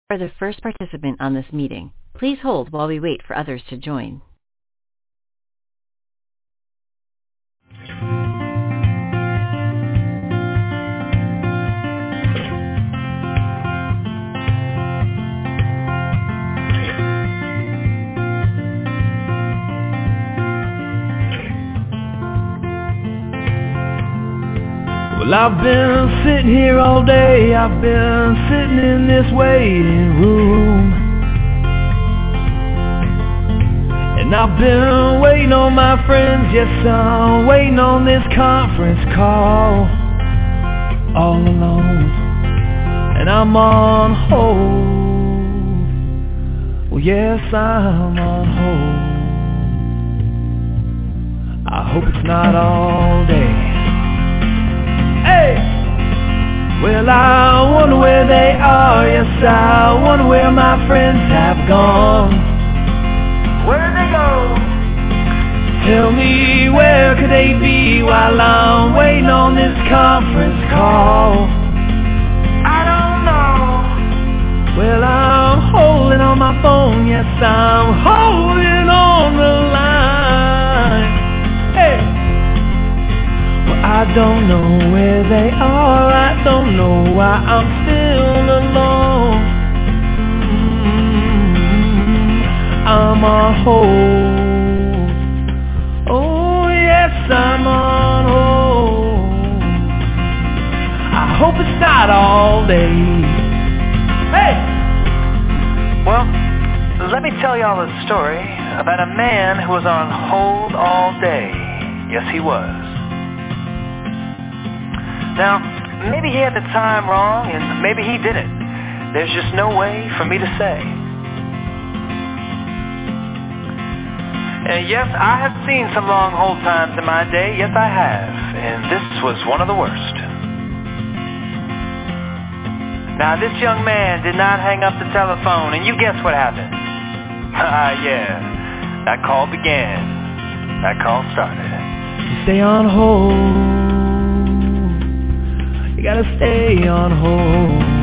are the first participant on this meeting. Please hold while we wait for others to join. Well, I've been sitting here all day, I've been sitting in this waiting room, and I've been waiting on my friends, yes, I'm waiting on this conference call, all alone, and I'm on hold, well, yes, I'm on hold, I hope it's not all day. Hey! Well, I wonder where they are, yes, I wonder where my friends have gone. Where'd they go? Tell me, where could they be while I'm waiting on this conference call? I don't know. Well, I'm holding on my phone, yes, I'm holding on the line. Hey! I don't know where they are, I don't know why I'm still alone. I'm on hold. Oh yes, I'm on hold. I hope it's not all day. Hey! Well, let me tell y'all a story about a man who was on hold all day. Yes, he was. Now, maybe he had the time wrong, and maybe he didn't. There's just no way for me to say. And yes, I have seen some long hold times in my day. Yes, I have. And this was one of the worst. Now, this young man did not hang up the telephone, and you guess what happened? Yeah. That call began. That call started. You stay on hold. You gotta stay on hold.